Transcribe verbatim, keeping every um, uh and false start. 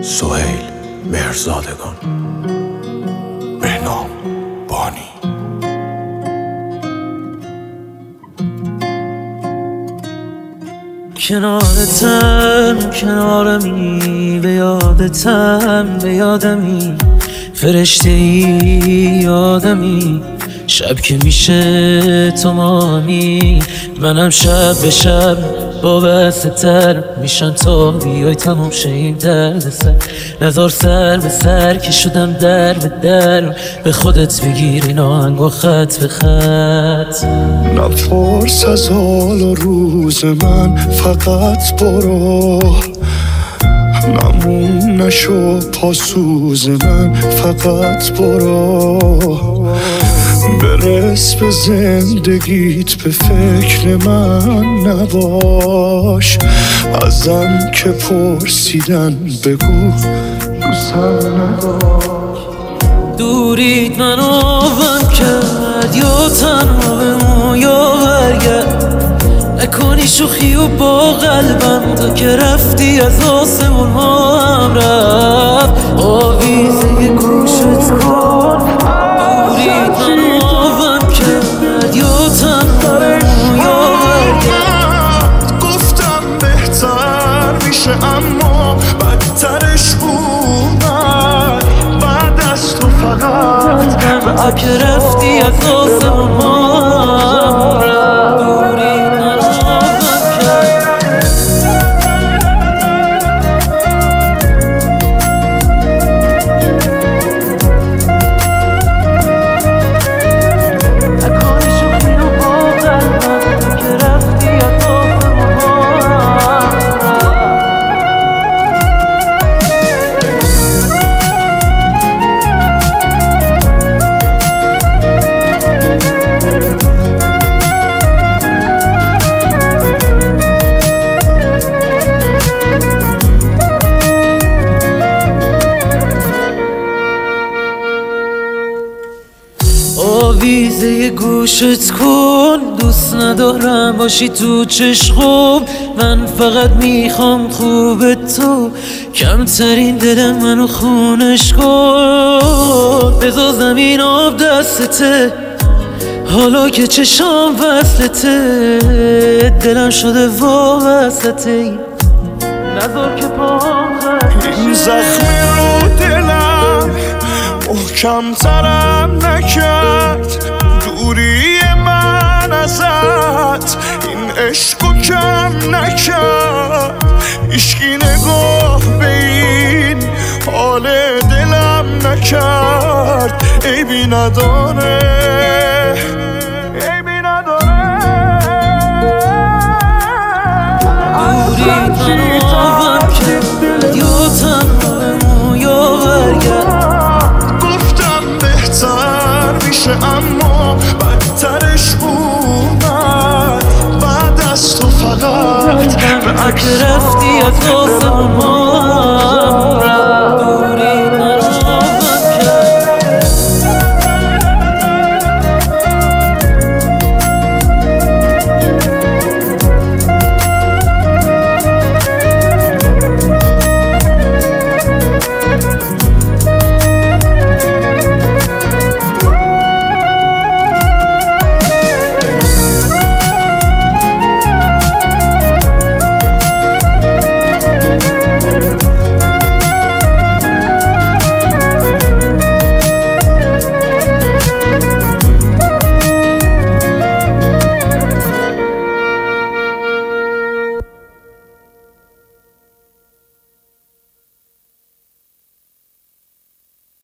سهیل مهرزادگان. بهنام بانی. کنارتم کنارمی، به یادتم به یادمی، فرشته ای آدمی، شب که میشه تو مامی، منم شب به شب با وسط‌تر میشن تا بیای تمام شیم درد سر. نزار سر به سر که شدم در به در، به خودت بگیر این آهنگ و خط به خط. نپرس از حال و روز من، فقط برو، نمون نشو پاسوز من، فقط برو. برس به زندگیت، به فکر من نباش، ازم که پرسیدن بگو دوستم نداشت. دوریت منو ون کرد، یا تنها بمون یا برگرد، نکنی شوخی و با قلبم، تو که رفتی از آسمون ها هم رفت آویزه گوشت کن. دوریت منو ون کرد، یا تنها بمون یا برگرد، گفتم بهتر میشه اما بدترش اومد، بعد از تو فقط تو که رفتی از آسمون ها هم رفت. دوریت منو ون کرد. نکنی شوخی و با قلبم، تو که رفتی از آسمون ها هم رفت. آویزه گوشت کن، دوست ندارم باشی تو چشم، من فقط میخوام خوب تو، کمترین دل منو خونش کن. بذار زمین آب دستته، حالا که چشام وصلته، دلم شده وابسته، نذار که پام این زخمی رو دلم محکم ترم نکرد، دوری من ازت این عشقو کم نکرد، هیچکی نگاه به این حال دلم نکرد، عیبی نداره عیبی نداره. دوریت منو ون کرد، یا تنها بمون یا برگرد، گفتم بهتر میشه اما بدترش اومد، بعد از تو فقط به تو که رفتی از آسمون